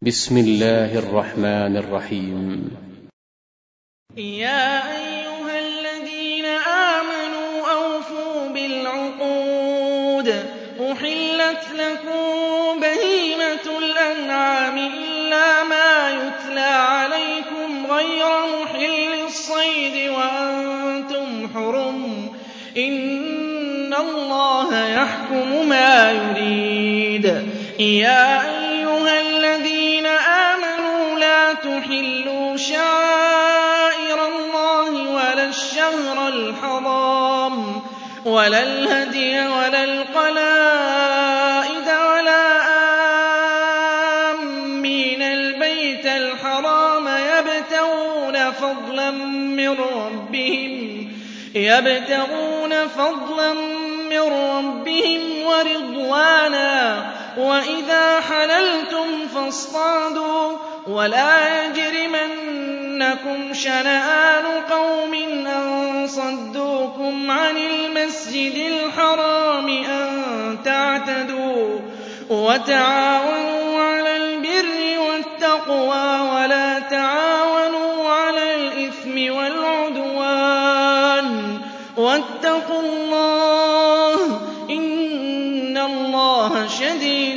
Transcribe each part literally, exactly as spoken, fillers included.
بسم الله الرحمن الرحيم. يا أيها الذين آمنوا أوفوا بالعقود. أحلت لكم بهيمة الأنعام إلا ما يتلى عليكم غير محل الصيد وأنتم حرم. إن الله يحكم ما يريد. يا أيها الذين آمنوا لا تحلوا شعائر الله ولا الشهر الحرام ولا الهدي ولا القلائد ولا آمين البيت الحرام يبتغون فضلا من ربهم يبتغون فضلا من ربهم ورضوانا. وإذا حللتم فاصطادوا ولا يجرمنكم شنآن قوم أن صدوكم عن المسجد الحرام أن تعتدوا. وتعاونوا على البر والتقوى ولا تعاونوا على الإثم والعدوان. واتقوا الله إن الله شديد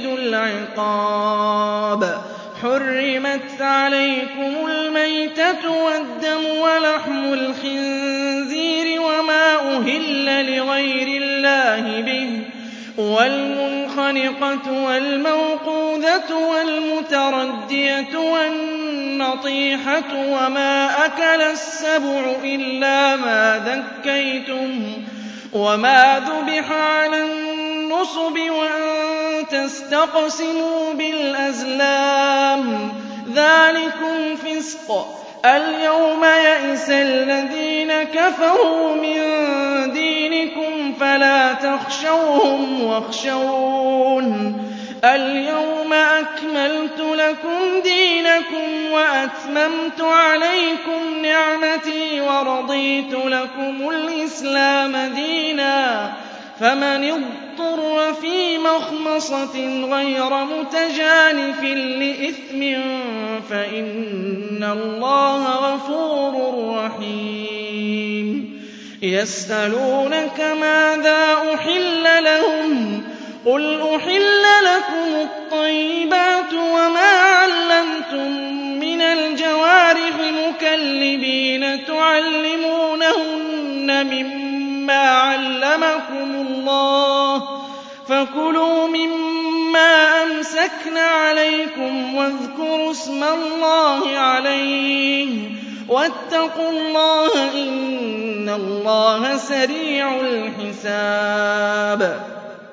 العقاب. حرمت عليكم الميتة والدم ولحم الخنزير وما أهل لغير الله به والمنخنقة والموقوذة والمتردية والنطيحة وما أكل السبع إلا ما ذكيتم وما ذبح على النصب وأن تستقسموا بالأزلام ذلكم فسق. اليوم يئس الذين كفروا من دينكم فلا تخشوهم واخشون. اليوم أكملت لكم دينكم وأتممت عليكم نعمتي ورضيت لكم الإسلام دينا. فمن اضطر في مخمصة غير متجانف لإثم فإن الله غفور رحيم. يسألونك ماذا أحل لهم قل أحل لكم الطيبات وما علمتم من الجوارح مكلبين تعلمونهن مما علمكم الله فكلوا مما أمسكن عليكم واذكروا اسم الله عليه واتقوا الله إن الله سريع الحساب.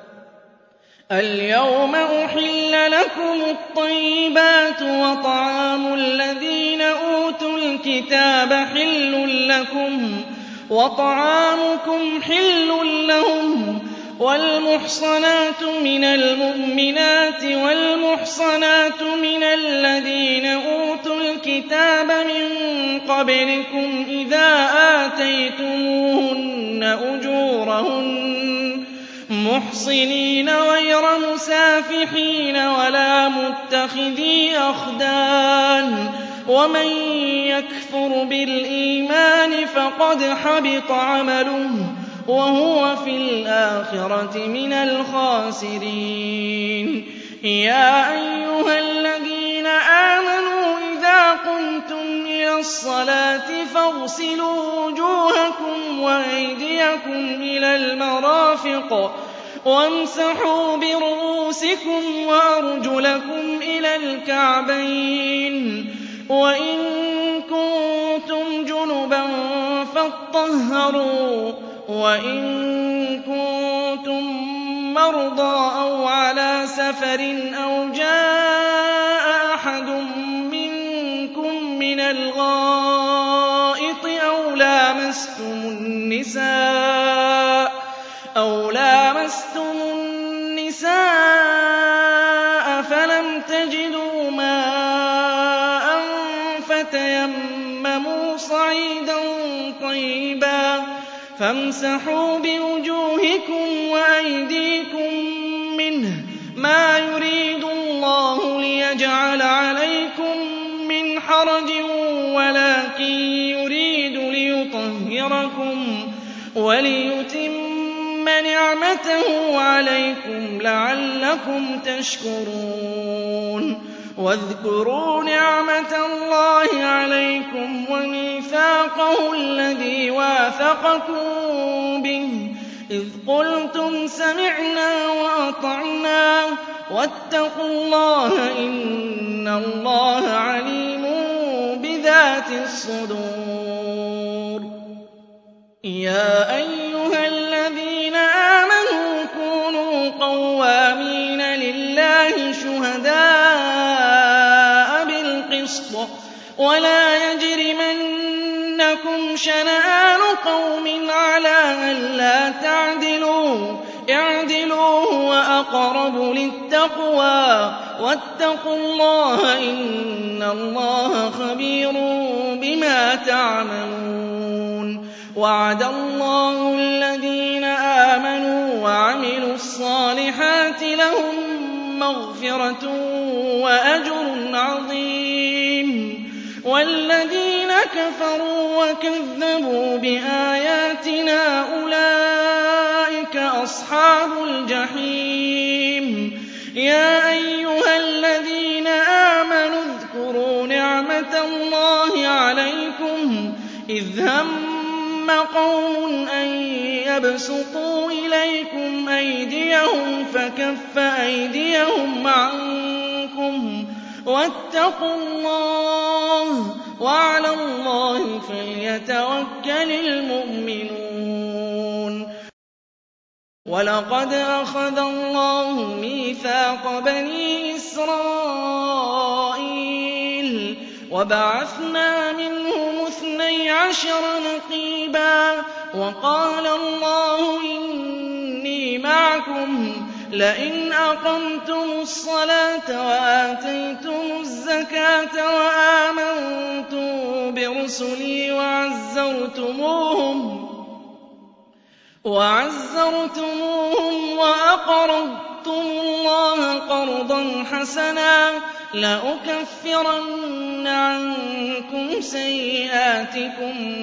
اليوم أحل لكم الطيبات وطعام الذين أوتوا الكتاب حل لكم وطعامكم حل لهم والمحصنات من المؤمنات والمحصنات من الذين أوتوا الكتاب من قبلكم إذا آتيتموهن أجورهن محصنين غير مسافحين ولا متخذي أخدان. ومن يكفر بالإيمان فقد حبط عمله وهو في الآخرة من الخاسرين. يا أيها الذين آمنوا إذا قمتم إلى الصلاة فاغسلوا وجوهكم وأيديكم إلى المرافق وامسحوا برؤوسكم وأرجلكم إلى الكعبين وإن كنتم جنبا فاطهروا وإن كنتم مرضى أو على سفر أو جاء أحد منكم من الغائط أو لامستم النساء أو لامستم النساء فلم تجدوا ماء فتيمموا صعيدا طيبا فامسحوا بوجوهكم وأيديكم منه ما يريد الله ليجعل عليكم حرج ولكن يريد ليطهركم وليتم نعمته عليكم لعلكم تشكرون واذكروا نعمة الله عليكم وميثاقه الذي واثقكم به إذ قلتم سمعنا وأطعنا واتقوا الله إن الله عليم بذات الصدور يا أيها الذين آمنوا كونوا قوامين لله شهداء بالقسط ولا يجرمنكم شنآن قوم على ألا تعدلوا اعدلوا هو أقرب للتقوى واتقوا الله إن الله خبير بما تعملون وعد الله الذين آمنوا وعملوا الصالحات لهم مغفرة وأجر عظيم والذين كفروا وكذبوا بآياتنا أولئك أصحاب الجحيم يا أيها الذين آمنوا اذكروا نعمة الله عليكم إذ هم قوم أن يبسطوا إليكم أيديهم فكف أيديهم عنكم واتقوا الله وعلى الله فليتوكل المؤمنون ولقد أخذ الله ميثاق بني إسرائيل وبعثنا منهم اثني عشر نقيبا وقال الله إني معكم لئن أقمتم الصلاة وآتيتم الزكاة وآمنتم برسلي وعزرتموهم وعزرتموهم وأقرضتم الله قرضا حسنا لأكفرن عنكم سيئاتكم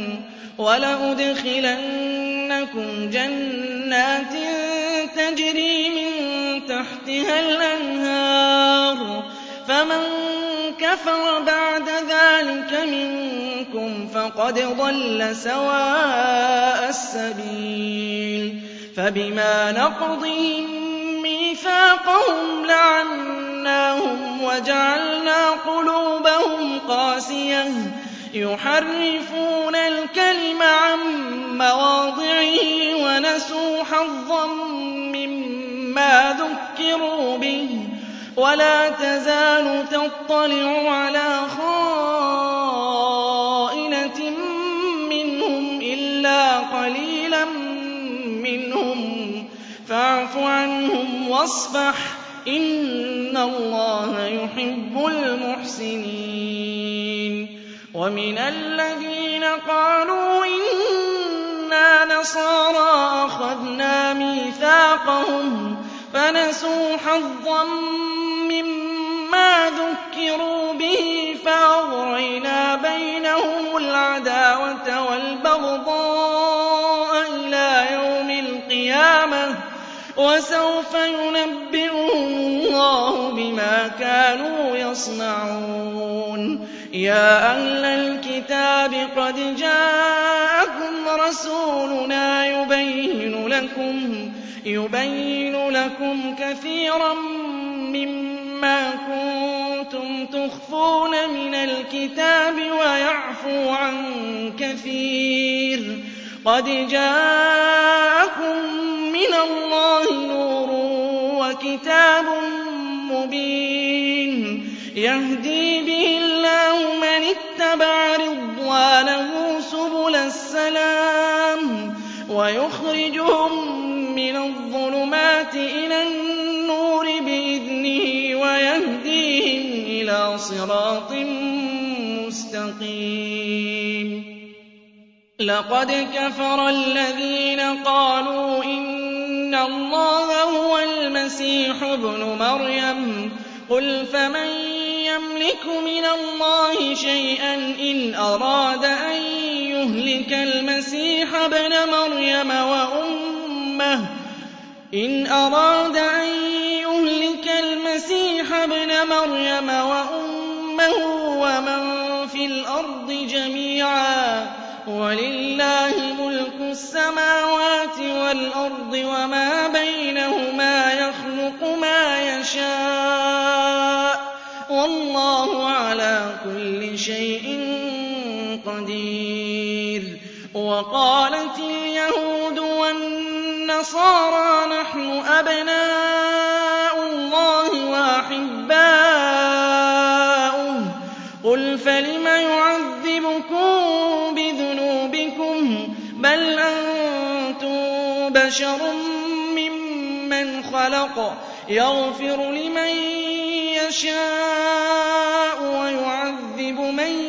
ولأدخلنكم جنات تجري من تحتها الأنهار فمن كفر بعد ذلك منكم فقد ضل سواء السبيل فبما نقضهم ميثاقهم لعناهم وجعلنا قلوبهم قاسية يحرفون الكلم عن مواضعه ونسوا حظا مما ذكروا به ولا تزال تطلع على خائنة منهم إلا قليلا منهم فاعف عنهم واصفح إن الله يحب المحسنين ومن الذين قالوا إنا نصارى أخذنا ميثاقهم فنسوا حظا مما ذكروا به فأغرينا بينهم العداوة والبغضاء إلى يوم القيامة وسوف ينبئهم الله بما كانوا يصنعون يا أهل الكتاب قد جاءكم رسولنا يبين لكم يبين لكم كثيرا مما كنتم تخفون من الكتاب ويعفو عن كثير قد جاءكم من الله نور وكتاب مبين يهدي به الله من اتبع رضوانه سبل السلام ويخرجهم من الظلمات إلى النور بإذنه ويهديهم إلى صراط مستقيم لقد كفر الذين قالوا إن الله هو المسيح ابن مريم قل فمن يملك من الله شيئا إن أراد أن يهلك المسيح ابن مريم وأمه إن أراد أن يهلك المسيح ابن مريم وأمه ومن في الأرض جميعا ولله ملك السماوات والأرض وما بينهما يخلق ما يشاء والله على كل شيء قدير. وقالت اليهود والنصارى نحن أبناء الله وأحباؤه قل فلم يعذبكم بذنوبكم بل أنتم بشر ممن خلق يغفر لمن يشاء ويعذب من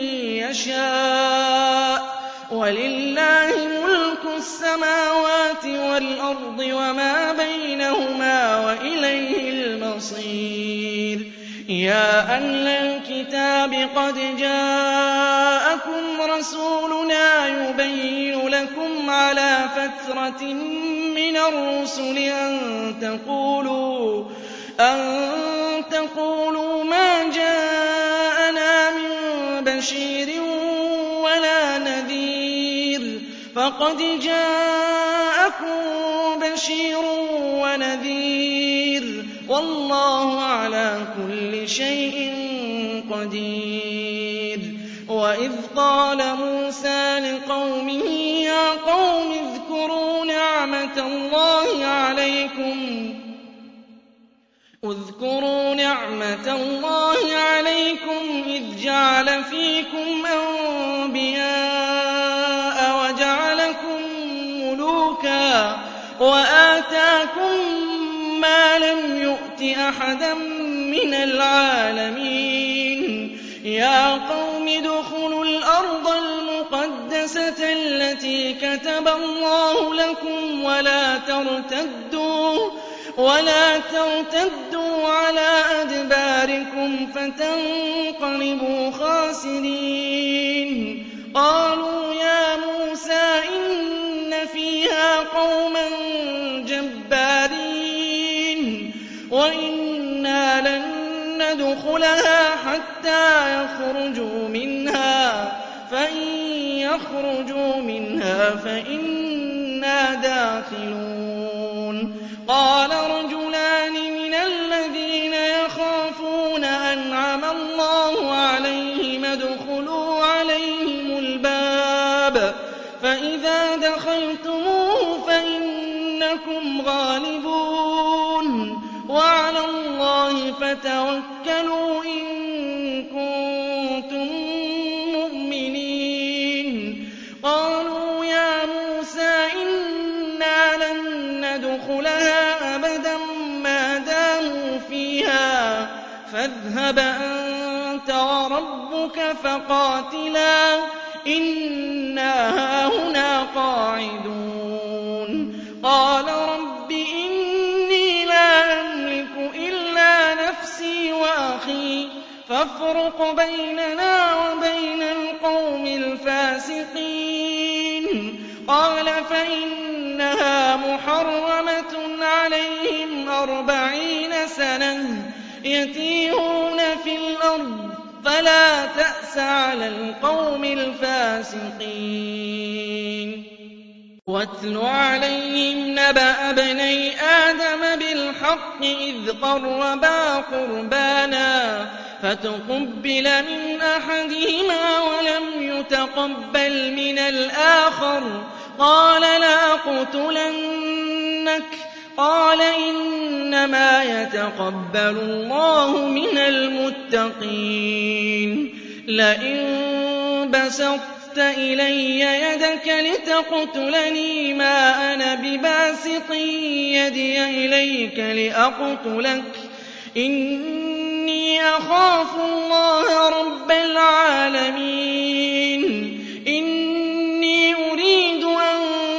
يشاء ولله ملك السماوات والأرض وما بينهما وإليه المصير. يا أهل الكتاب قد جاءكم رسولنا يبين لكم على فترة من الرسل أن تقولوا أن تقولوا ما جاءنا من بشير ولا نذير فقد جاءكم بشير ونذير والله على كل شيء قدير. وإذ قال موسى لقومه يا قوم اذكروا نعمة الله عليكم اذكروا نعمة الله عليكم إذ جعل فيكم أنبياء وجعلكم ملوكا وآتاكم ما لم يؤت أحدا من العالمين. يا قوم ادخلوا الأرض المقدسة التي كتب الله لكم ولا ترتدوا ولا ترتدوا على أدباركم فتنقلبوا خاسرين. قالوا يا موسى إن فيها قوما جبارين وإنا لن ندخلها حتى يخرجوا منها فإن يخرجوا منها فإنا داخلون. قال رجلان من الذين يخافون أنعم الله عليهم ادخلوا عليهم الباب فإذا دخلتموه فإنكم غالبون وعلى الله فتوكلوا إن كنتم مؤمنين. قالوا يا موسى إنا لن ندخلها أبدا ما داموا فيها فاذهب أنت وربك فقاتلا إنا هاهنا قاعدون. قال رب إني لا أملك إلا نفسي وأخي فافرق بيننا وبين القوم الفاسقين. قال فإنها محرمة عليهم أربعين سنة يتيهون في الأرض فلا تأس على القوم الفاسقين. واتل عليهم نبأ ابني آدم بالحق إذ قربا قربانا فتقبل من أحدهما ولم يتقبل من الآخر قال لأقتلنك قال إنما يتقبل الله من المتقين. لئن بسطت إلي يدك لتقتلني ما أنا بباسط يدي إليك لأقتلك إني أخاف الله رب العالمين. إني أريد أن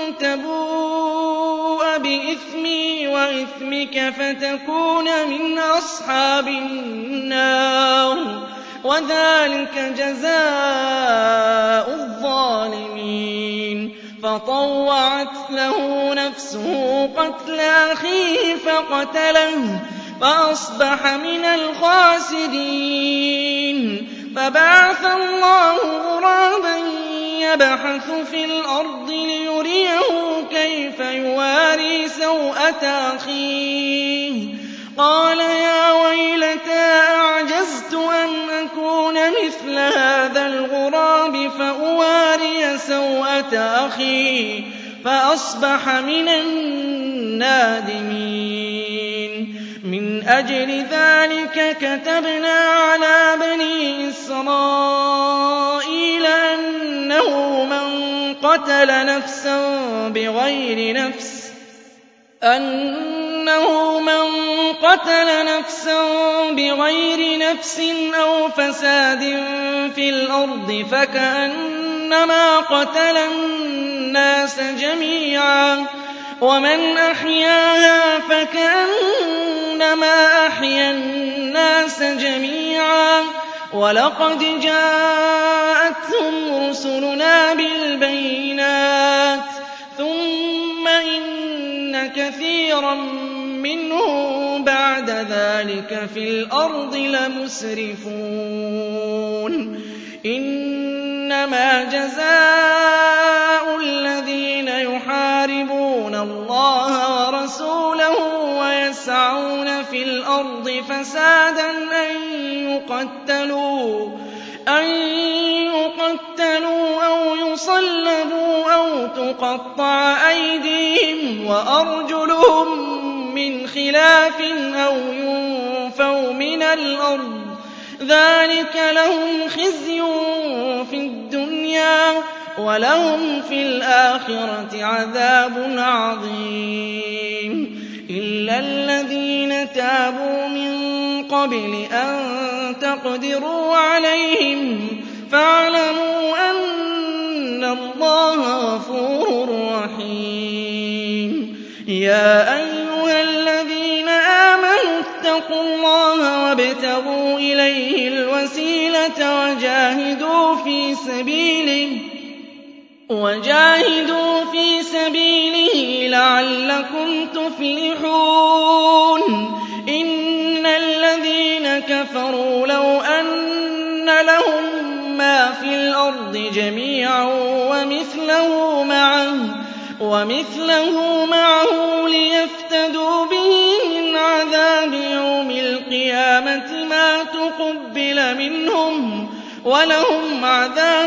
تبوء بإثمي وإثمك فتكون من أصحاب النار وَذَٰلِكَ جَزَاءُ الظَّالِمِينَ فَطَوَّعَتْ لَهُ نَفْسُهُ قَتْلَ أَخِيهِ فَقَتَلَهُ فَأَصْبَحَ مِنَ الْخَاسِرِينَ فَبَعَثَ اللَّهُ غُرَابًا يَبْحَثُ فِي الْأَرْضِ لِيُرِيَهُ كَيْفَ يُوَارِي سَوْءَةَ أَخِيهِ قَالَ يَا وَيْلَتَا أَعْجَزْتُ أَنْ أَكُونَ مِثْلَ هَٰذَا الْغُرَابِ فَأُوَارِيَ سَوْءَةَ أَخِي فَأَصْبَحَ مِنَ النَّادِمِينَ مِنْ أَجْلِ ذَٰلِكَ كَتَبْنَا عَلَىٰ بَنِي إِسْرَائِيلَ أَنَّهُ مَن قَتَلَ نَفْسًا بِغَيْرِ نَفْسٍ أَنَّهُ مَن قَتَلَ نَفْسًا بِغَيْرِ نَفْسٍ أَوْ فَسَادٍ فِي الْأَرْضِ فَكَأَنَّمَا قَتَلَ النَّاسَ جَمِيعًا وَمَنْ أَحْيَاهَا فَكَأَنَّمَا أَحْيَا النَّاسَ جَمِيعًا وَلَقَدْ جَاءَتْهُمْ رُسُلُنَا بِالْبَيِّنَاتِ ثُمَّ إِنَّ كَثِيرًا مِّنْهُم بَعْدَ ذَٰلِكَ فِي الْأَرْضِ لَمُسْرِفُونَ إِنَّمَا جَزَاءُ الَّذِينَ يُحَارِبُونَ اللَّهَ وَرَسُولَهُ وَيَسْعَوْنَ فِي الْأَرْضِ فَسَادًا أَن يُقَتَّلُوا أَن يُقَتَّلُوا أَوْ يُصَلَّبُوا أَوْ تُقَطَّعَ أَيْدِيهِمْ وَأَرْجُلُهُم مِّنْ خِلَافٍ أَوْ يُنفَوْا مِنَ الْأَرْضِ ذَٰلِكَ لَهُمْ خِزْيٌ فِي الدُّنْيَا وَلَهُمْ فِي الْآخِرَةِ عَذَابٌ عَظِيمٌ إِلَّا الَّذِينَ تَابُوا مِن قَبْلِ أَن تَقْدِرُوا عَلَيْهِمْ فَاعْلَمُوا أَنَّ اللَّهَ غَفُورٌ رَّحِيمٌ يَا أَيُّهَا الَّذِينَ آمَنُوا اتَّقُوا اللَّهَ وَابْتَغُوا إِلَيْهِ الْوَسِيلَةَ وَجَاهِدُوا فِي سَبِيلِهِ وَجَاهِدُوا فِي سَبِيلِهِ لَعَلَّكُمْ تُفْلِحُونَ إِنَّ الَّذِينَ كَفَرُوا لَوْ أَنَّ لَهُم مَّا فِي الْأَرْضِ جَمِيعًا وَمِثْلَهُ مَعَهُ وَمِثْلَهُ مَعَهُ لِيَفْتَدُوا بِهِ مِنْ عَذَابِ يَوْمِ الْقِيَامَةِ مَا تُقُبِّلَ مِنْهُمْ وَلَهُمْ عَذَابٌ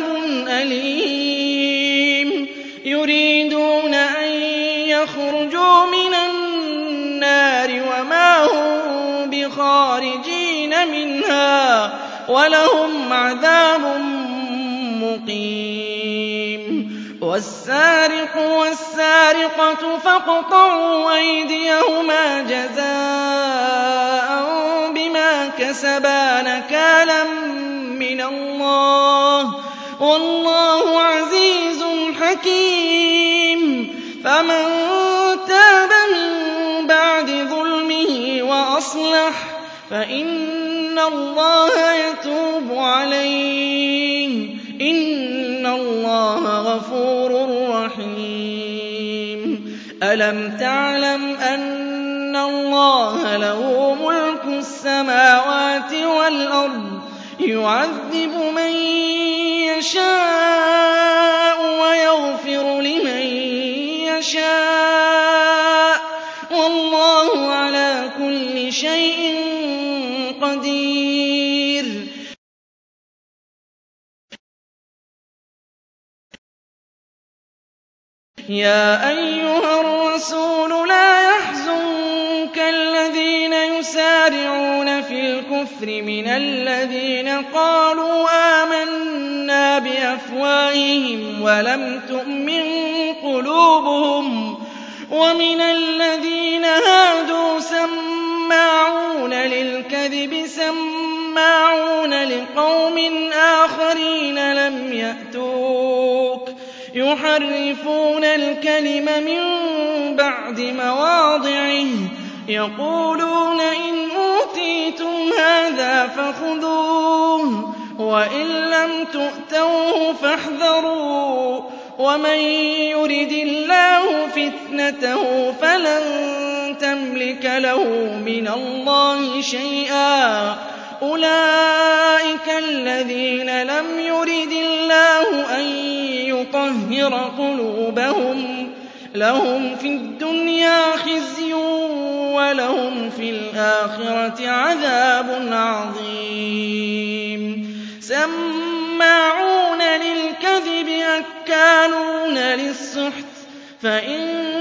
أَلِيمٌ يُرِيدُونَ أَن يَخْرُجُوا مِنَ النَّارِ وَمَا هُم بِخَارِجِينَ مِنْهَا وَلَهُمْ عَذَابٌ مُّقِيمٌ وَالسَّارِقُ وَالسَّارِقَةُ فَاقْطَعُوا أَيْدِيَهُمَا جَزَاءً بِمَا كَسَبَا نَكَالًا مِّنَ اللَّهِ ۗ وَاللَّهُ عَزِيزٌ حَكِيمٌ فَمَن تَابَ مِن بَعْدِ ظُلْمِهِ وَأَصْلَحَ فَإِنَّ اللَّهَ يَتُوبُ عَلَيْهِ ۗ إِنَّ اللَّهَ غَفُورٌ رَّحِيمٌ أَلَمْ تَعْلَمْ أَنَّ اللَّهَ لَهُ مُلْكُ السَّمَاوَاتِ وَالْأَرْضِ يُعَذِّبُ مَن يَشَاءُ وَيَغْفِرُ لِمَن يَشَاءُ ۗ وَاللَّهُ عَلَىٰ كُلِّ شَيْءٍ قَدِيرٌ يَا أَيُّهَا الرَّسُولُ لَا يَحْزُنكَ الَّذِينَ يُسَارِعُونَ فِي الْكُفْرِ مِنَ الَّذِينَ قَالُوا آمَنَّا بِأَفْوَاهِهِمْ وَلَمْ تُؤْمِن قُلُوبُهُمْ ۛ وَمِنَ الَّذِينَ هَادُوا سَمَّاعُونَ لِلْكَذِبِ سَمَّاعُونَ لِقَوْمٍ آخَرِينَ لَمْ يَأْتُوكَ ۖ يُحَرِّفُونَ الْكَلِمَ مِن بَعْدِ مَوَاضِعِهِ ۖ يَقُولُونَ إِنْ أُوتِيتُمْ هَٰذَا فَخُذُوهُ اللَّهُ وَإِن لَّمْ تُؤْتَوْهُ فَاحْذَرُوا وَمَن يُرِدِ اللَّهُ فِتْنَتَهُ فَلَن تَمْلِكَ لَهُ مِنَ اللَّهِ شَيْئًا أُولَٰئِكَ الَّذِينَ لَمْ يُرِدِ اللَّهُ أَن يُطَهِّرَ قُلُوبَهُمْ لَهُمْ فِي الدُّنْيَا خِزْيٌ وَلَهُمْ فِي الْآخِرَةِ عَذَابٌ عَظِيمٌ سَمَّاعُونَ لِلْكَذِبِ أَكَّالُونَ لِلسُّحْتِ فَإِن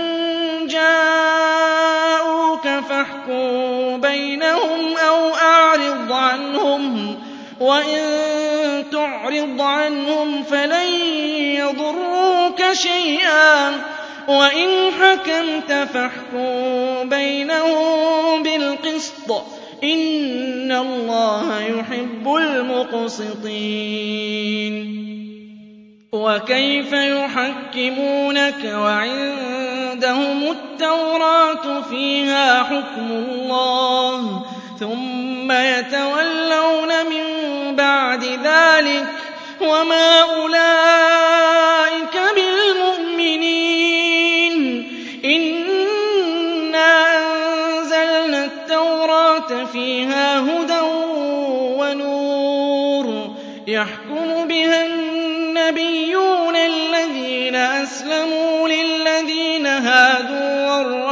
جَاءُوكَ فَاحْكُم بَيْنَهُمْ أَوْ أَعْرِضْ عَنْهُمْ وَإِن تُعْرِضْ عَنْهُمْ فَلَن يَضُرُّوكَ شَيْئًا وَإِنْ حَكَمْتَ فَاحْكُم بَيْنَهُم بِالْقِسْطِ ۚ إِنَّ اللَّهَ يُحِبُّ الْمُقْسِطِينَ وَكَيْفَ يُحَكِّمُونَكَ وَعِندَهُمُ التَّوْرَاةُ فِيهَا حُكْمُ اللَّهِ ثُمَّ يَتَوَلَّوْنَ مِن بَعْدِ ذَٰلِكَ وَمَا أُولَٰئِكَ بِالْمُؤْمِنِينَ إِنَّا أَنزَلْنَا التَّوْرَاةَ فِيهَا هُدًى وَنُورٌ يَحْكُمُ بِهَا النَّبِيُّونَ الَّذِينَ أَسْلَمُوا لِلَّذِينَ هَادُوا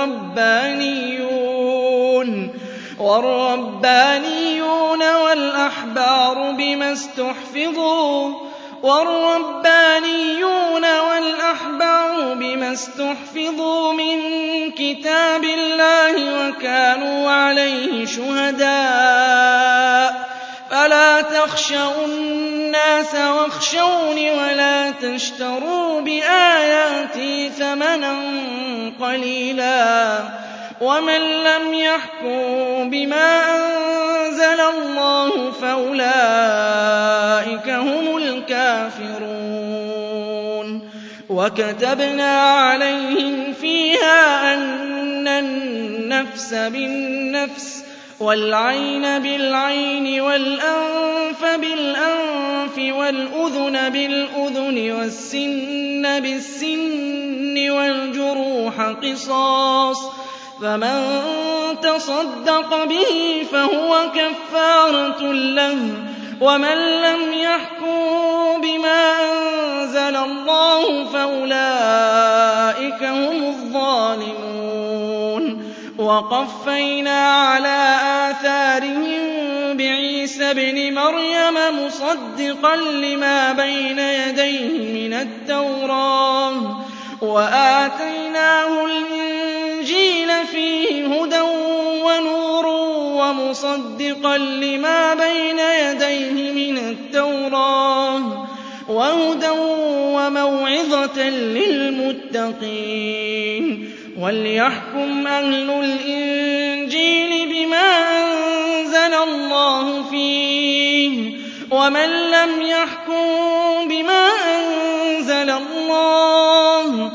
وَالرَّبَّانِيُّونَ وَالرَّبَّانِيُّونَ وَالْأَحْبَارُ بِمَا اسْتُحْفِظُوا وَالرَّبَّانِيُّونَ وَالْأَحْبَارُ بِمَا اسْتُحْفِظُوا مِن كِتَابِ اللَّهِ وَكَانُوا عَلَيْهِ شُهَدَاءَ فَلَا تَخْشَوُا النَّاسَ وَاخْشَوْنِ وَلَا تَشْتَرُوا بِآيَاتِي ثَمَنًا قَلِيلًا وَمَن لَّمْ يَحْكُم بِمَا أَنزَلَ اللَّهُ فَأُولَٰئِكَ هُمُ الْكَافِرُونَ وَكَتَبْنَا عَلَيْهِمْ فِيهَا أَنَّ النَّفْسَ بِالنَّفْسِ وَالْعَيْنَ بِالْعَيْنِ وَالْأَنفَ بِالْأَنفِ وَالْأُذُنَ بِالْأُذُنِ وَالسِّنَّ بِالسِّنِّ وَالْجُرُوحَ قِصَاصٌ فَمَن تَصَدَّقَ بِهِ فَهُوَ كَفَّارَةٌ لَّهُ وَمَن لَّمْ يَحْكُم بِمَا أَنزَلَ اللَّهُ فَأُولَٰئِكَ هُمُ الظَّالِمُونَ وَقَفَّيْنَا عَلَىٰ آثَارِهِم بِعِيسَى ابْنِ مَرْيَمَ مُصَدِّقًا لِّمَا بَيْنَ يَدَيْهِ مِنَ التَّوْرَاةِ وَآتَيْنَاهُ الْإِنجِيلَ فِيهِ هُدًى وَنُورٌ وَمُصَدِّقًا لِّمَا بَيْنَ يَدَيْهِ مِنَ التَّوْرَاةِ وَهُدًى وَمَوْعِظَةً لِّلْمُتَّقِينَ وَلْيَحْكُمْ أَهْلُ الْإِنجِيلِ بِمَا أَنزَلَ اللَّهُ فِيهِ وَمَن لَّمْ يَحْكُم بِمَا أَنزَلَ اللَّهُ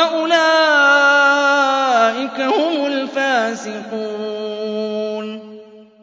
فَأُولَٰئِكَ هُمُ الْفَاسِقُونَ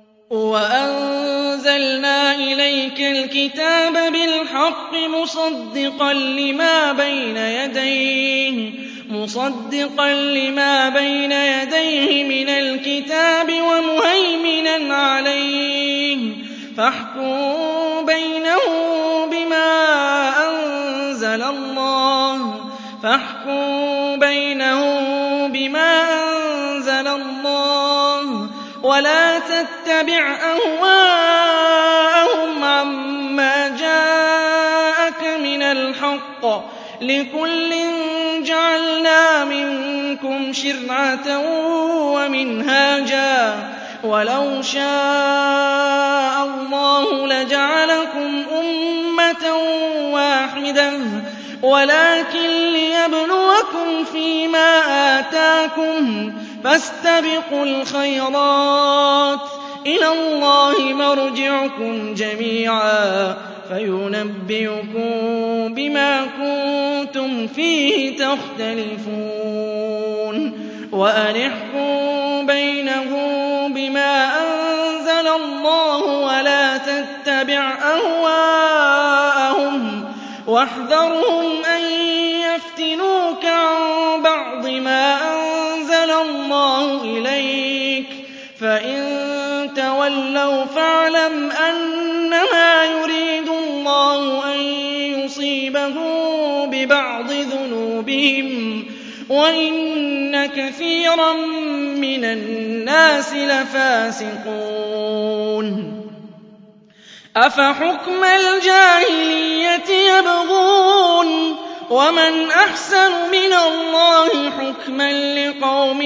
وَأَنزَلْنَا إِلَيْكَ الْكِتَابَ بِالْحَقِّ مُصَدِّقًا لِّمَا بَيْنَ يَدَيْهِ مُصَدِّقًا لِّمَا بَيْنَ يَدَيْهِ مِنَ الْكِتَابِ وَمُهَيْمِنًا عَلَيْهِ فَاحْكُم بَيْنَهُم بِمَا أَنزَلَ اللَّهُ فَاحْكُم بَيْنَهُم بِمَا أَنزَلَ اللَّهُ وَلَا تَتَّبِعْ أَهْوَاءَهُمْ عَمَّا جَاءَكَ مِنَ الْحَقِّ ۚ لِكُلٍّ جَعَلْنَا مِنكُمْ شِرْعَةً وَمِنْهَاجًا ۚ وَلَوْ شَاءَ اللَّهُ لَجَعَلَكُمْ أُمَّةً وَاحِدَةً وَلَٰكِن لِّيَبْلُوَكُمْ فِيمَا آتَاكُمْ ۖ فَاسْتَبِقُوا الْخَيْرَاتِ ۚ إِلَى اللَّهِ مَرْجِعُكُمْ جَمِيعًا فَيُنَبِّئُكُم بِمَا كُنتُمْ فِيهِ تَخْتَلِفُونَ وَأَنِ احْكُم بَيْنَهُم بِمَا أَنزَلَ اللَّهُ وَلَا تَتَّبِعْ أهواءهم واحذرهم أن يفتنوك عن بعض ما أنزل الله إليك فإن تولوا فاعلم أنما يريد الله أن يصيبهم ببعض ذنوبهم وإن كثيرا من الناس لفاسقون أفحكم الجاهلية يبغون ومن أحسن من الله حكما لقوم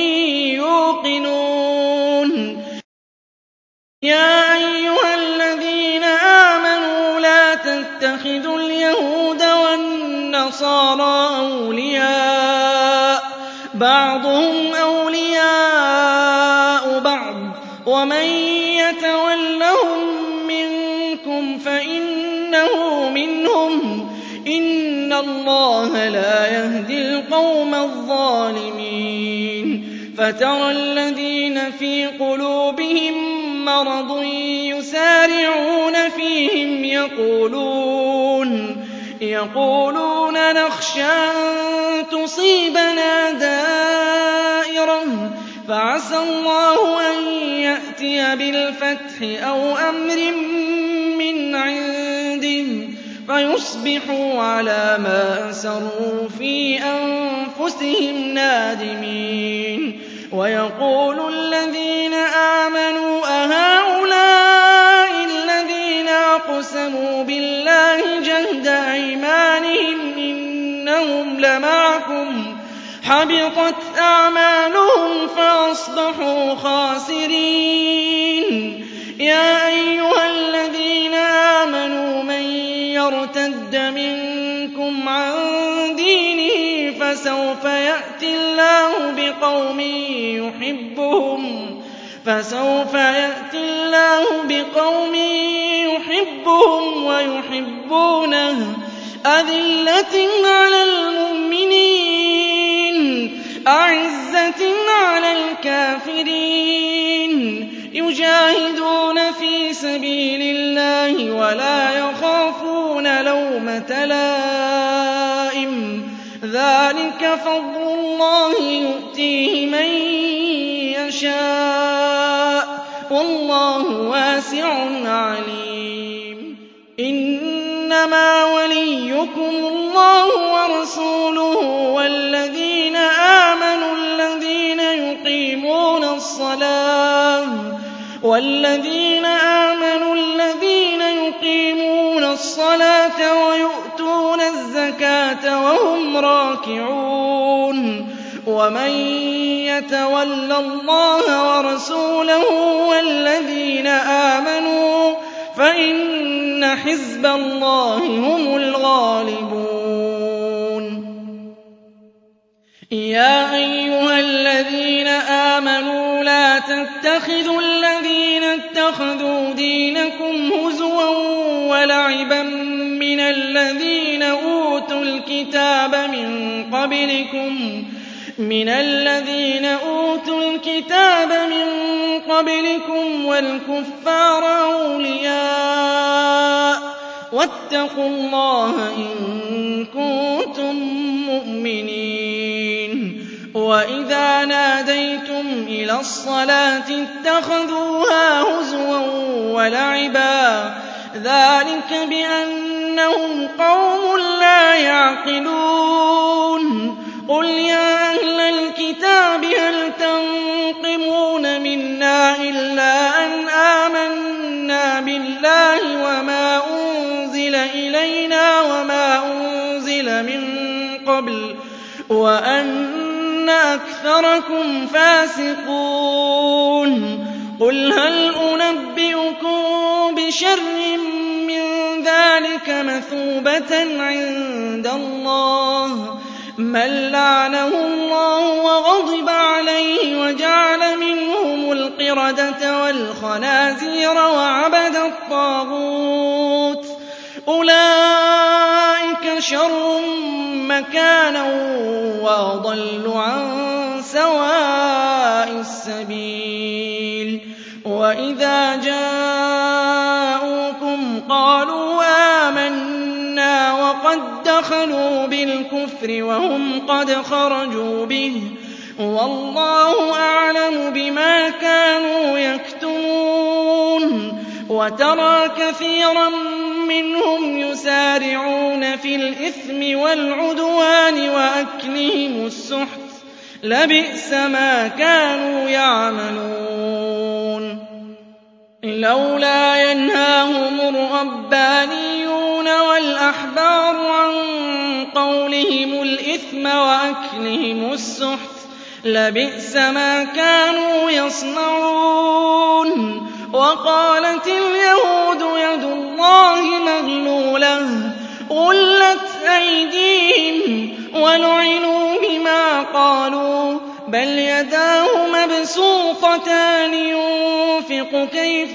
يوقنون يا أيها الذين آمنوا لا تتخذوا اليهود والنصارى أولياء بعضهم أولياء بعض ومن يتولهم منكم فإنه منهم إن الله لا يهدي القوم الظالمين فترى الذين في قلوبهم مرض يسارعون فيهم يقولون يقولون نخشى أن تصيبنا دائرة فعسى الله أن يأتي بالفتح أو أمر من عنده فيصبحوا على ما أسروا في أنفسهم نادمين ويقول الذين آمنوا أهؤلاء الذين أقسموا بالله جهد أيمانهم إنهم لمعكم حبطت أعمالهم فأصبحوا خاسرين يا أيها الذين آمنوا من يرتد منكم عن دينه فسوف يأتي الله بقوم يحبهم فسوف يأتي الله بقوم يحبهم ويحبونه أذلة على المؤمنين أعزة على الكافرين يجاهدون في سبيل الله ولا يخافون لومة لائم ذلك فضل الله يؤتيه من يشاء والله واسع عليم إنما وليكم الله ورسوله والذين آمنوا الذين يقيمون الصلاة والذين آمنوا الذين يقيمون الصلاة ويؤتون الزكاة وهم راكعون ومن يتول الله ورسوله والذين آمنوا فإن حزب الله هم الغالبون يا أيها الذين آمنوا لا تتخذوا الذين اتخذوا دينكم هزوا ولعبا من الذين أوتوا الكتاب من قبلكم من الذين أوتوا الكتاب من قبلكم والكفار أولياء واتقوا الله إن كنتم مؤمنين وإذا ناديتم إلى الصلاة اتخذوها هزوا ولعبا ذلك بأنهم قوم لا يعقلون قل يا أهل الكتاب هل تنقمون منا إلا أن آمنا بالله وما أنزل إلينا وما أنزل من قبل وأن أكثركم فاسقون قل هل أنبئكم بشر من ذلك مثوبة عند الله من لعنه الله وغضب عليه وجعل منهم القردة والخنازير وعبد الطاغوت أولئك شر مكانا وأضل عن سواء السبيل وإذا جاءوكم قالوا آمنا وقد دخلوا بالكفر وهم قد خرجوا به والله أعلم بما كانوا يكتمون وترى كثيرا منهم يسارعون في الإثم والعدوان وأكلهم السحت لبئس ما كانوا يعملون لولا ينهاهم الربانيون والأحبار عن قولهم الإثم وأكلهم السحت لبئس ما كانوا يصنعون وقالت اليهود يد الله مغلولة غلت أيديهم ولعنوا بما قالوا بل يداه مبسوطتان ينفق كيف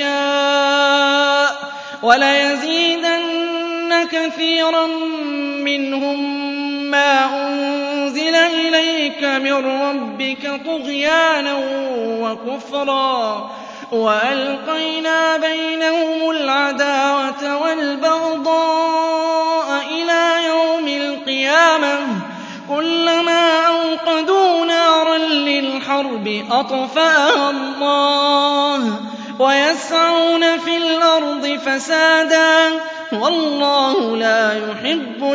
يشاء وليزيدن كثيرا منهم ما أنزل إليك من ربك طغيانا وكفرا وألقينا بينهم العداوة والبغضاء إلى يوم القيامة كلما أوقدوا نارا للحرب أطفأها الله ويسعون في الأرض فسادا والله لا يحب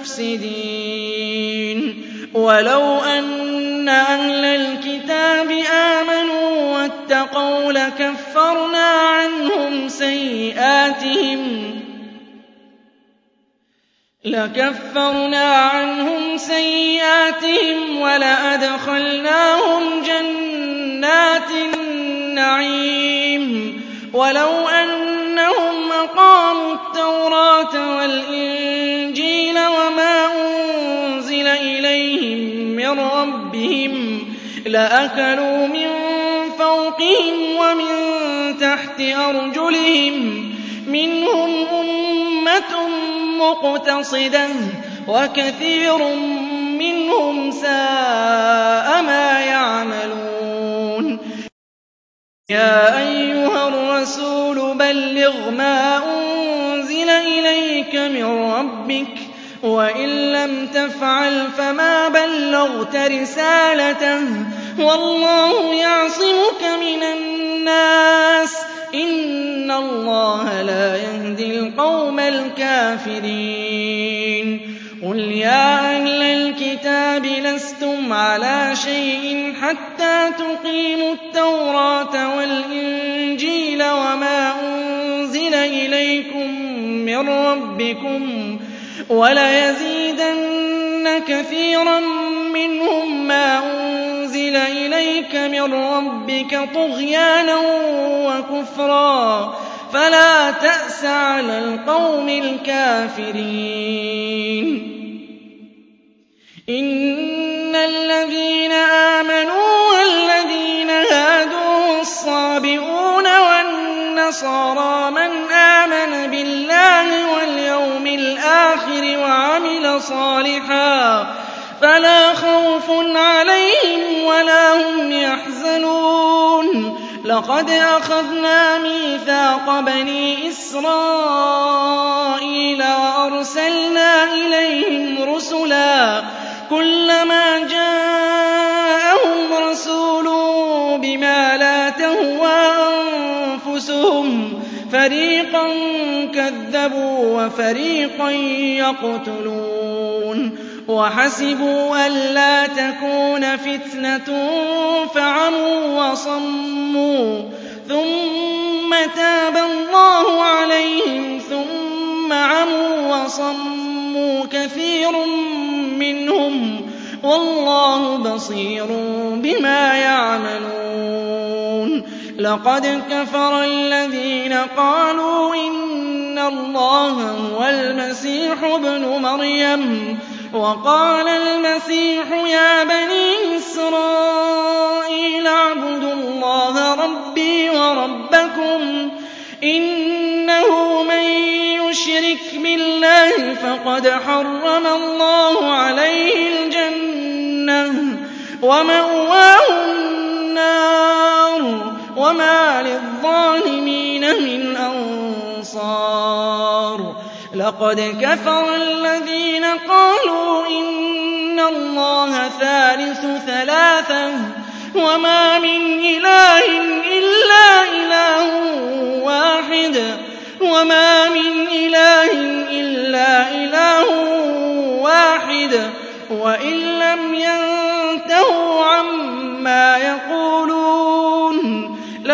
المفسدين ولو أن أهل الكتاب آمنوا واتقوا لكفرنا عنهم سيئاتهم لكفرنا عنهم سيئاتهم ولأدخلناهم جنات النعيم ولو أنهم أقاموا التوراة والإنجيل وما أنزل إليهم من ربهم لأكلوا من فوقهم ومن تحت أرجلهم منهم أمة مقتصدة وكثير منهم ساء ما يعملون يا أيها الرسول بلغ ما أنزل إليك من ربك وإن لم تفعل فما بلغت رسالته والله يعصمك من الناس إن الله لا يهدي القوم الكافرين قل يا أهل الكتاب لستم على شيء حتى تقيموا التوراة والإنجيل وما أنزل إليكم من ربكم وليزيدن كثيرا منهم ما أنزل إليك من ربك طغيانا وكفرا فلا تأس على القوم الكافرين إن الذين آمنوا والذين هادوا والصابئون والنصارى من آمن بالله واليوم الآخر وعمل صالحا فلا خوف عليهم ولا هم يحزنون لقد أخذنا ميثاق بني إسرائيل وأرسلنا إليهم رسلا كلما جاءهم رسول بما لا تهوى أنفسهم فريقا كذبوا وفريقا يقتلون وحسبوا ألا تكون فتنة فعموا وصموا ثم تاب الله عليهم ثم عموا وصموا كثير منهم والله بصير بما يعملون لقد كفر الذين قالوا إن الله هو المسيح ابن مريم وقال المسيح يا بني إسرائيل اعبدوا الله ربي وربكم إنه من يشرك بالله فقد حرم الله عليه الجنة ومأواه النار وما للظالمين من أنصار لقد كفر الذين قالوا إن الله ثالث ثلاثة وما من إله إلا إله واحد وما من إله إلا إله واحد وإن لم ينتهوا عما يقولون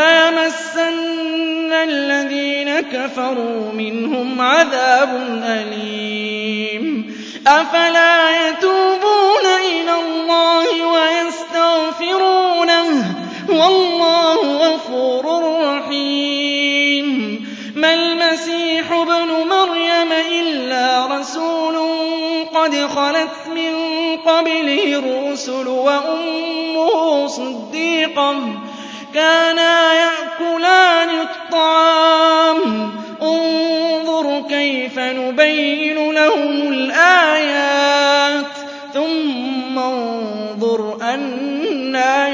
ليمسن الذين كفروا منهم عذاب أليم أفلا يتوبون إلى الله ويستغفرونه والله غفور رحيم ما المسيح ابن مريم إلا رسول قد خلت من قبله الرسل وأمه صديقة كانا يأكلان الطعام انظر كيف نبين لهم الآيات ثم انظر أنى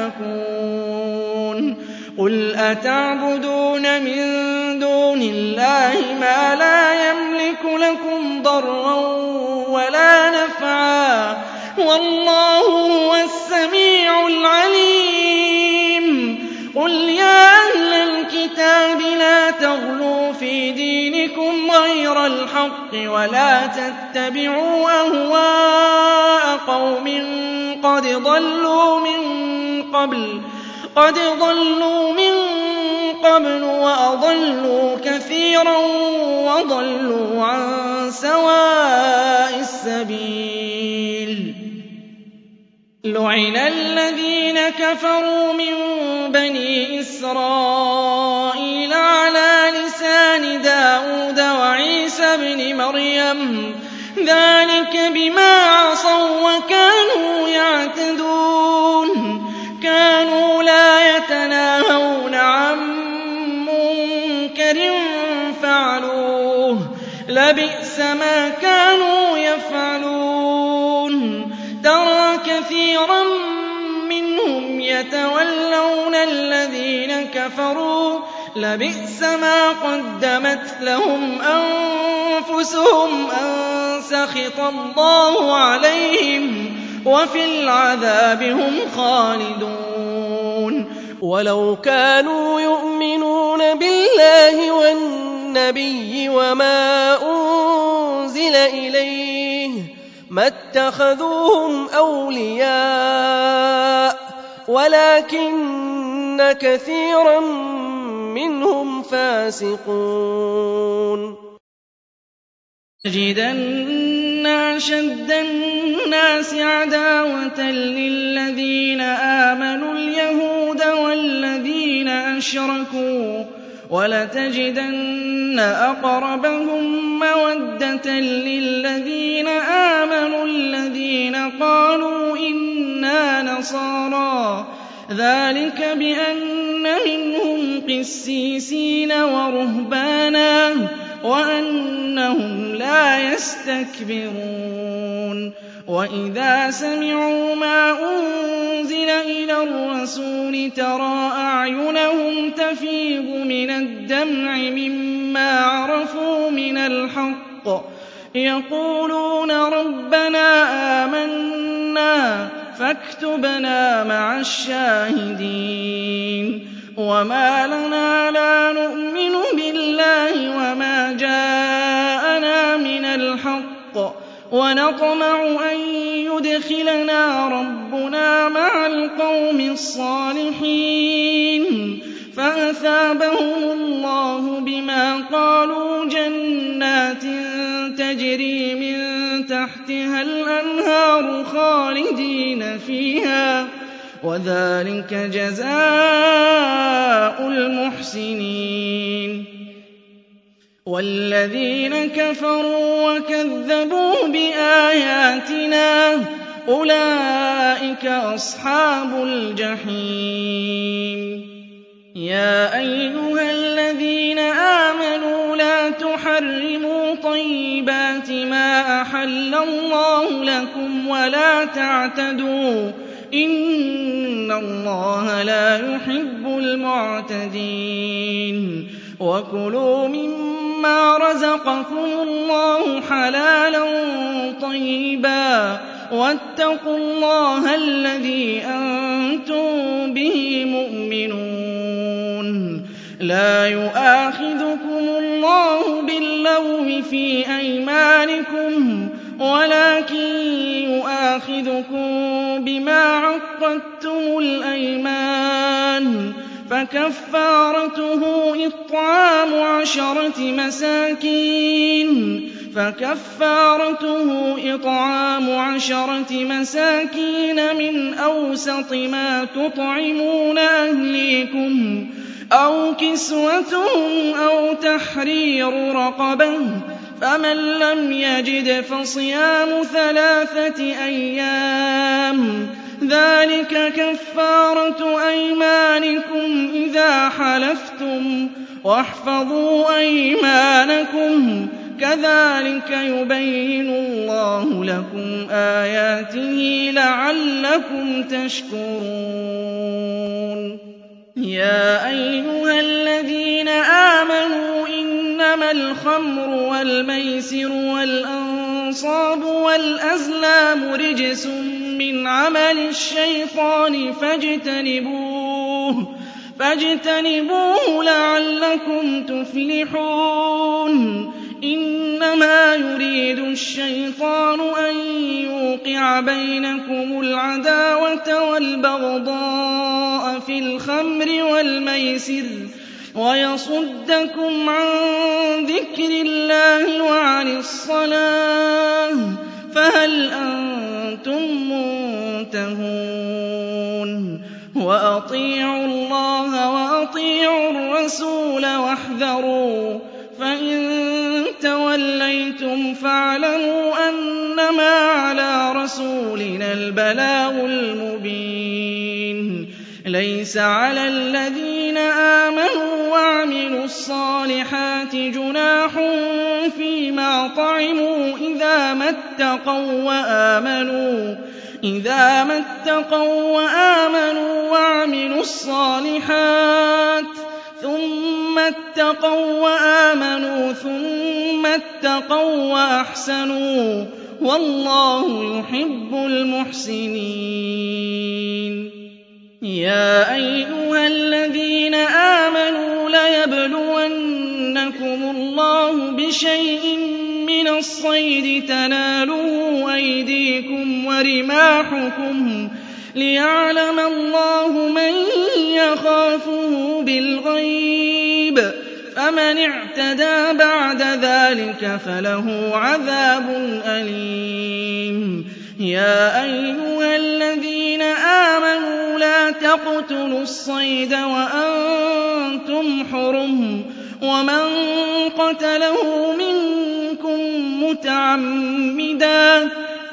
يؤفكون قل أتعبدون من دون الله ما لا يملك لكم ضرا ولا نفعا والله هو السميع العليم قل يا أهل الكتاب لا تغلوا في دينكم غير الحق ولا تتبعوا أهواء قوم قد ضلوا من قبل قد ضلوا من قبل وأضلوا كثيرا وضلوا عن سواء السبيل لعن الذين كفروا من بني إسرائيل على لسان داود وعيسى بن مريم ذلك بما عصوا وكانوا يعتدون كانوا لا يتناهون عن منكر فعلوه لبئس ما كانوا يفعلون ترى كثيرا منهم يتولون الذين كفروا لبئس ما قدمت لهم أنفسهم أن سخط الله عليهم وفي العذاب هم خالدون ولو كانوا يؤمنون بالله والنبي وما أنزل إليه ما اتخذوهم أولياء ولكن كثيرا منهم فاسقون تجدن أشد الناس عداوة للذين آمنوا اليهود والذين أشركوا ولتجدن أقربهم مودة للذين آمنوا الذين قالوا إنا نصارى ذلك بأن منهم قسيسين ورهبانا وأنهم لا يستكبرون وإذا سمعوا ما أنزل إلى الرسول ترى أعينهم تفيض من الدمع مما عرفوا من الحق يقولون ربنا آمنا فاكتبنا مع الشاهدين وما لنا لا نؤمن بالله وما جاءنا من الحق ونطمع أن يدخلنا ربنا مع القوم الصالحين فأثابهم الله بما قالوا جنات تجري من تحتها الأنهار خالدين فيها وذلك جزاء المحسنين والذين كفروا وكذبوا بآياتنا أولئك أصحاب الجحيم يا أيها الذين آمنوا لا تحرموا طيبات ما أحل الله لكم ولا تعتدوا إِنَّ اللَّهَ لَا يُحِبُّ الْمُعْتَدِينَ وَكُلُوا مِمَّا رَزَقَكُمُ اللَّهُ حَلَالًا طَيِّبًا وَاتَّقُوا اللَّهَ الَّذِي أَنتُم بِهِ مُؤْمِنُونَ لَا يُؤَاخِذُكُمُ اللَّهُ بِاللَّغْوِ فِي أَيْمَانِكُمْ وَلَٰكِن يُؤَاخِذُكُم بِمَا عَقَّدتُّمُ الْأَيْمَانَ فَكَفَّارَتُهُ إِطْعَامُ عَشَرَةِ مَسَاكِينَ فَكَفَّارَتُهُ إِطْعَامُ عَشَرَةِ مَسَاكِينَ مِنْ أَوْسَطِ مَا تُطْعِمُونَ أَهْلِيكُمْ أَوْ كِسْوَتُهُمْ أَوْ تَحْرِيرُ رَقَبَةٍ فَمَن لَّمْ يَجِدْ فَصِيَامُ ثَلَاثَةِ أَيَّامٍ ذَٰلِكَ كَفَّارَةُ أَيْمَانِكُمْ إِذَا حَلَفْتُمْ ۚ وَاحْفَظُوا أَيْمَانَكُمْ ۚ كَذَٰلِكَ يُبَيِّنُ اللَّهُ لَكُمْ آيَاتِهِ لَعَلَّكُمْ تَشْكُرُونَ يَا أَيُّهَا الَّذِينَ آمَنُوا إِنَّمَا الْخَمْرُ وَالْمَيْسِرُ وَالْأَنصَابُ وَالْأَزْلَامُ رِجْسٌ مِّنْ عَمَلِ الشَّيْطَانِ فاجتنبوه فاجتنبوه لعلكم تفلحون إنما يريد الشيطان أن يوقع بينكم العداوة والبغضاء في الخمر والميسر ويصدكم عن ذكر الله وعن الصلاة فهل أنتم منتهون وأطيعوا الله وأطيعوا الرسول واحذروا فإن توليتم فاعلموا أنما على رسولنا البلاغ المبين ليس على الذين آمنوا وعملوا الصالحات جناح فيما طعموا إذا ما اتقوا وآمنوا إذا ما اتقوا وآمنوا وعملوا الصالحات ثم اتقوا وآمنوا ثم اتقوا وأحسنوا والله يحب المحسنين يا أيها الذين آمنوا ليبلونكم الله بشيء من الصيد تناله أيديكم ورماحكم ليعلم الله من يخافه بالغيب فمن اعتدى بعد ذلك فله عذاب أليم يا أيها الذين آمنوا لا تقتلوا الصيد وأنتم حرم ومن قتله منكم متعمدا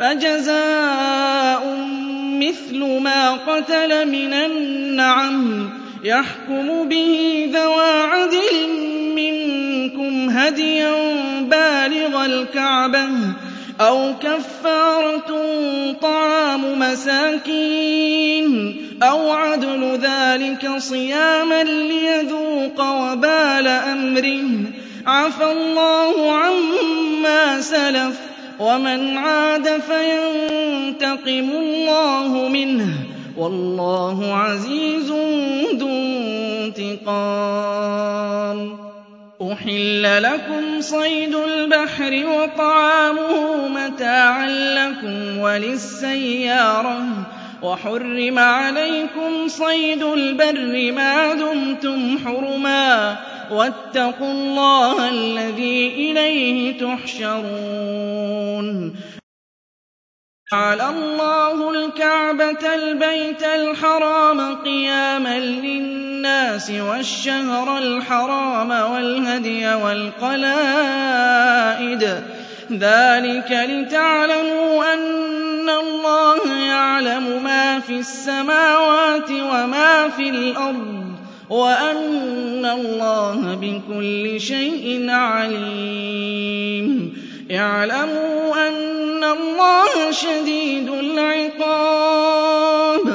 فجزاء مثل ما قتل من النعم يحكم به ذوى عدل منكم هديا بالغ الكعبة أو كفارة طعام مساكين أو عدل ذلك صياما ليذوق وبال أمره عفى الله عما سلف ومن عاد فينتقم الله منه والله عزيز ذو انتقام أحل لكم صيد البحر وطعامه متاعا لكم وللسيارة وحرم عليكم صيد البر ما دمتم حرما واتقوا الله الذي إليه تحشرون جعل الله الكعبة البيت الحرام قياما للناس والشهر الحرام والهدي والقلائد ذلك لتعلموا أن الله يعلم ما في السماوات وما في الأرض وأن الله بكل شيء عليم اعلموا أن الله شديد العقاب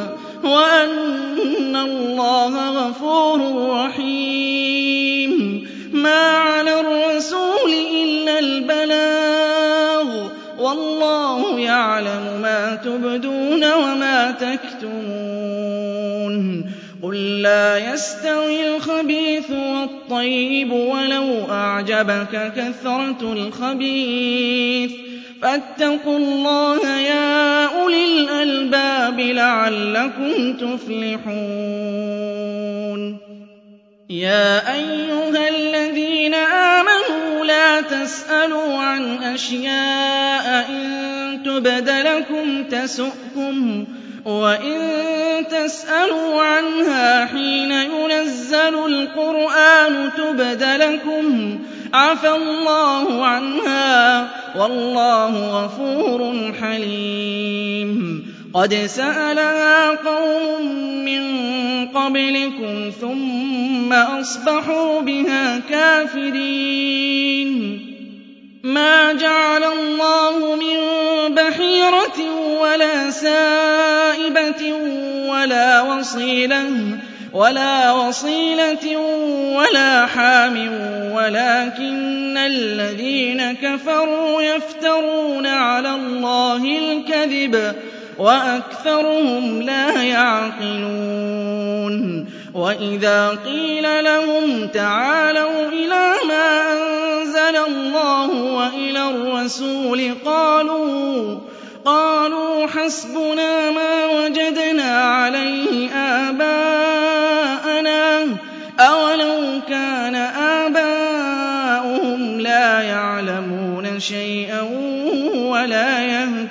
وَأَنَّ اللَّهَ غَفُورٌ رَّحِيمٌ مَا عَلَى الرَّسُولِ إِلَّا الْبَلَاغُ ۗ وَاللَّهُ يَعْلَمُ مَا تُبْدُونَ وَمَا تَكْتُمُونَ قُل لَّا يَسْتَوِي الْخَبِيثُ وَالطَّيِّبُ وَلَوْ أَعْجَبَكَ كَثْرَةُ الْخَبِيثِ ۚ فَاتَّقُوا اللَّهَ يَا أُولِي الْأَلْبَابِ لَعَلَّكُمْ تُفْلِحُونَ يَا أَيُّهَا الَّذِينَ آمَنُوا لَا تَسْأَلُوا عَنْ أَشْيَاءَ إِن تُبْدَ لَكُمْ تَسُؤْكُمْ وَإِن تَسْأَلُوا عَنْهَا حِينَ يُنَزَّلُ الْقُرْآنُ تُبْدَ لَكُمْ عَفَا اللَّهُ عَنْهَا ۗ وَاللَّهُ غَفُورٌ حَلِيمٌ قَدْ سَأَلَهَا قَوْمٌ مِّن قَبْلِكُمْ ثُمَّ أَصْبَحُوا بِهَا كَافِرِينَ مَا جَعَلَ اللَّهُ مِن بَحِيرَةٍ وَلَا سَائِبَةٍ وَلَا وَصِيلَةٍ ولا وصيلة ولا حام ولكن الذين كفروا يفترون على الله الكذب وأكثرهم لا يعقلون وإذا قيل لهم تعالوا إلى ما أنزل الله وإلى الرسول قالوا قالوا حسبنا ما وجدنا عليه آباءنا أولو كان آباؤهم لا يعلمون شيئا ولا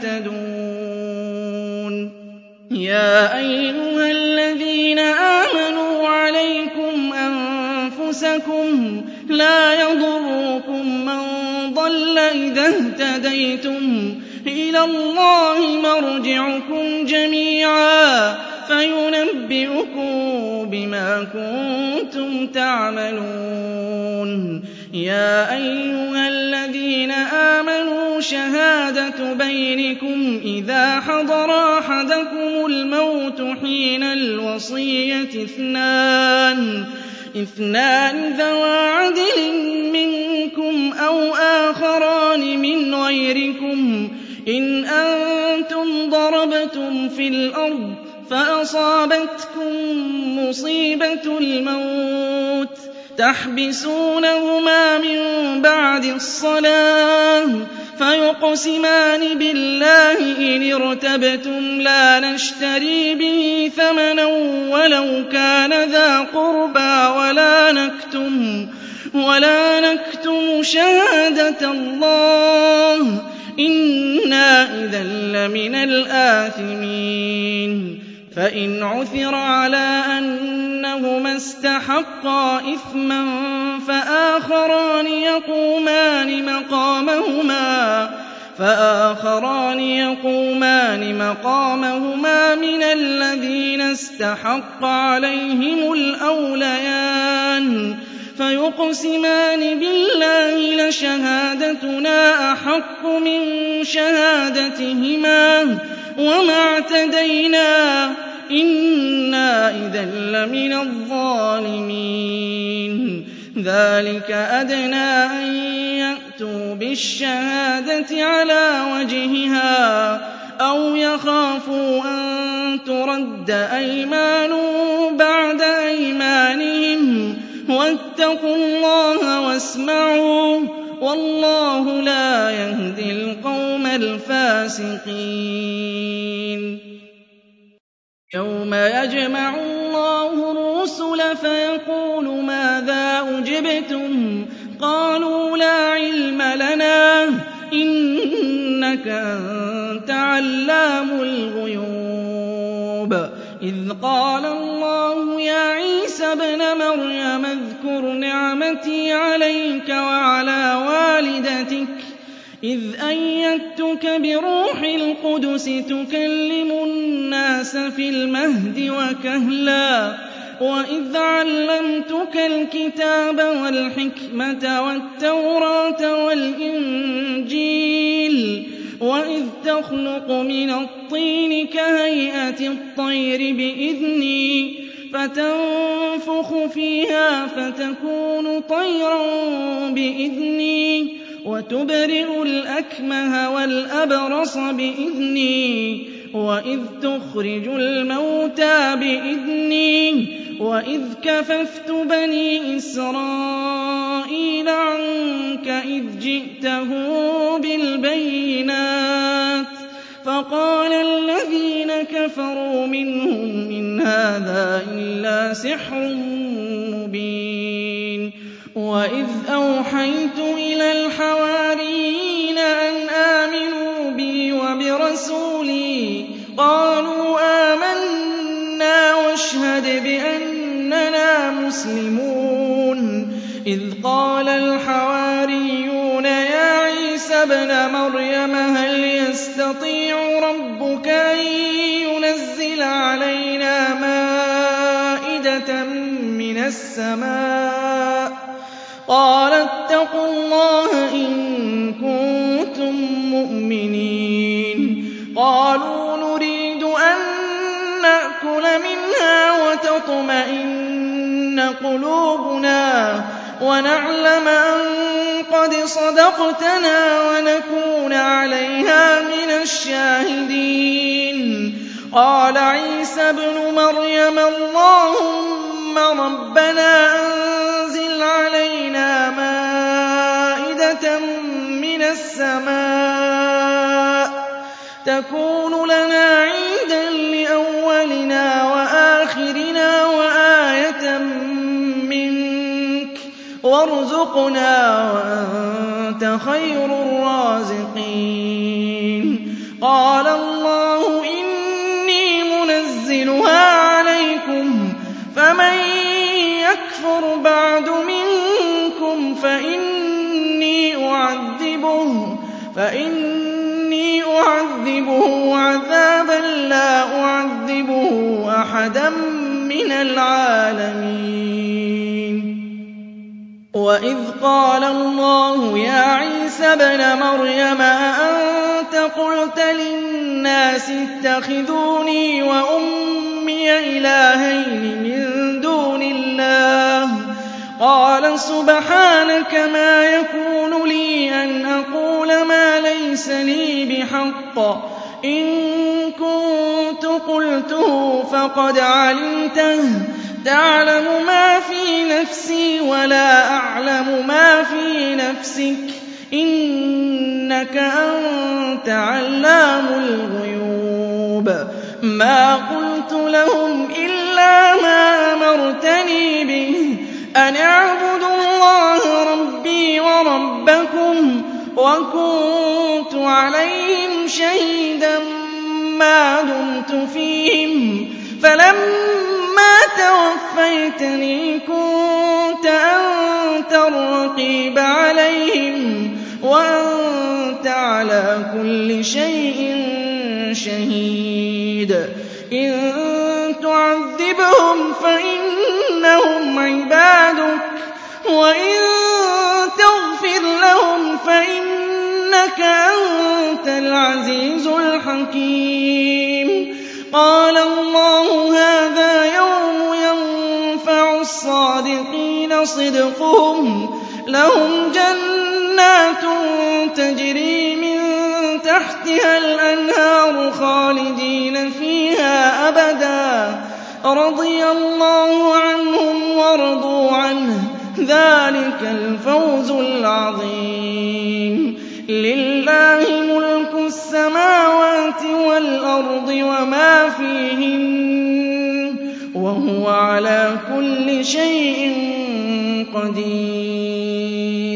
يهتدون يا أيها الذين آمنوا عليكم أنفسكم لا يضركم من ضل إذا اهتديتم إلى الله مرجعكم جميعا فينبئكم بما كنتم تعملون يا أيها الذين آمنوا شهادة بينكم إذا حضر أحدكم الموت حين الوصية اثنان اثنان ذوى عدل منكم أو آخران من غيركم إن أنتم ضربتم في الأرض فأصابتكم مصيبة الموت تحبسونهما من بعد الصلاة فيقسمان بالله إن ارتبتم لا نشتري به ثمنا ولو كان ذا قربى ولا نكتم ولا نكتم شهادة الله إنا إذا لمن الآثمين فإن عثر على أنهما استحقا إثما فآخران يقومان مقامهما فآخران يقومان مقامهما من الذين استحق عليهم الأوليان فيقسمان بالله لشهادتنا أحق من شهادتهما وما اعتدينا إنا إذا لمن الظالمين ذلك أدنى أن يأتوا بالشهادة على وجهها أو يخافوا أن ترد أيمان بعد أيمانهم واتقوا الله واسمعوا والله لا يهدي القوم الفاسقين يوم يجمع الله الرسل فيقول ماذا أجبتم قالوا لا علم لنا إنك أنت علام الغيوب إذ قال الله يا عيسى ابن مريم اذكر نعمتي عليك وعلى والدتك إذ أيدتك بروح القدس تكلم الناس في المهد وكهلا وإذ علمتك الكتاب والحكمة والتوراة والإنجيل وإذ وَتَخْلُقُ مِنَ الطِّينِ كَهَيْئَةِ الطَّيْرِ بِإِذْنِي فَتَنفُخُ فِيهَا فَتَكُونُ طَيْرًا بِإِذْنِي وَتُبْرِئُ الْأَكْمَهَ وَالْأَبْرَصَ بِإِذْنِي وَإِذْ تُخْرِجُ الْمَوْتَىٰ بِإِذْنِي وَإِذْ كَفَفْتُ بَنِي إِسْرَائِيلَ عَنكَ إِذْ جِئْتَهُم بِالْبَيِّنَاتِ فَقَالَ الَّذِينَ كَفَرُوا مِنْهُمْ إِنْ هَٰذَا إِلَّا سِحْرٌ مُّبِينٌ وَإِذْ أَوْحَيْتُ إِلَى الْحَوَارِيِّينَ أَنْ آمِنُوا بِي وَبِرَسُولِي قَالُوا آمَنَّا وَاشْهَدْ بِأَنَّنَا مُسْلِمُونَ إِذْ قَالَ الْحَوَارِيُّونَ يَا عِيسَى ابْنَ مَرْيَمَ هَلْ يَسْتَطِيعُ رَبُّكَ أَن يُنَزِّلَ عَلَيْنَا مَائِدَةً مِّنَ السَّمَاءِ ۖ قَالَ اتَّقُوا اللَّهَ إِن كُنتُم مُّؤْمِنِينَ قَالُوا نُرِيدُ أَن نَّأْكُلَ مِنْهَا وَتَطْمَئِنَّ قُلُوبُنَا وَنَعْلَمَ أَن قَدْ صَدَقْتَنَا وَنَكُونَ عَلَيْهَا مِنَ الشَّاهِدِينَ قَالَ عِيسَى ابْنُ مَرْيَمَ اللَّهُمَّ رَبَّنَا أَنزِلْ عَلَيْنَا مَائِدَةً مِّنَ السَّمَاءِ تَكُونُ لَنَا عِيدًا لِّأَوَّلِنَا وَآخِرِنَا وَآيَةً مِّنكَ وَارْزُقْنَا وَأَنتَ خَيْرُ الرَّازِقِينَ قَالَ اللَّهُ إِنِّي مُنَزِّلُهَا عَلَيْكُمْ فَمَن يَكْفُرْ بَعْدُ مِنكُمْ فَإِنِّي أُعَذِّبُهُ فَإِنِّي أُعَذِّبُهُ عَذَابًا لَّا أُعَذِّبُهُ أَحَدًا مِّنَ الْعَالَمِينَ وَإِذْ قَالَ اللَّهُ يَا عِيسَى ابْنَ مَرْيَمَ أَأَنتَ قُلْتَ لِلنَّاسِ اتَّخِذُونِي وَأُمِّيَ إِلَٰهَيْنِ مِن دُونِ اللَّهِ قَالَ سُبْحَانَكَ مَا يَكُونُ لِي أَنْ أَقُولَ مَا لَيْسَ لِي بِحَقٍّ إِن كُنتُ قُلْتُهُ فَقَدْ عَلِمْتَهُ تَعْلَمُ مَا فِي نَفْسِي وَلَا أَعْلَمُ مَا فِي نَفْسِكَ إِنَّكَ أَنتَ عَلَّامُ الْغُيُوبِ مَا قُلْتُ لَهُمْ إِلَّا مَا أَمَرْتَنِي بِهِ أَنِ اعْبُدُوا اللَّهَ رَبِّي وَرَبَّكُمْ وَكُنتُ عَلَيْهِمْ شَهِيدًا مَّا دُمْتُ فِيهِمْ فَلَمَّا تَوَفَّيْتَنِي كُنتَ أَنتَ الرَّقِيبَ عَلَيْهِمْ وَأَنتَ عَلَىٰ كُلِّ شَيْءٍ شَهِيدٌ إِن تُعَذِّبْهُمْ فَإِنَّهُمْ عِبَادُكَ وَإِن تَغْفِرْ لَهُمْ فَإِنَّكَ أَنتَ الْعَزِيزُ الْحَكِيمُ قَالَ اللَّهُ هَٰذَا يَوْمُ يَنفَعُ الصَّادِقِينَ صِدْقُهُمْ لَهُمْ جَنَّاتٌ تَجْرِي مِن تَحْتِهَا الْأَنْهَارُ خَالِدِينَ فِيهَا أَبَدًا رَّضِيَ اللَّهُ عَنْهُمْ وَرَضُوا عَنْهُ ذَٰلِكَ الْفَوْزُ الْعَظِيمُ لِلَّهِ مُلْكُ السَّمَاوَاتِ وَالْأَرْضِ وَمَا فِيهِنَّ وَهُوَ عَلَىٰ كُلِّ شَيْءٍ قَدِيرٌ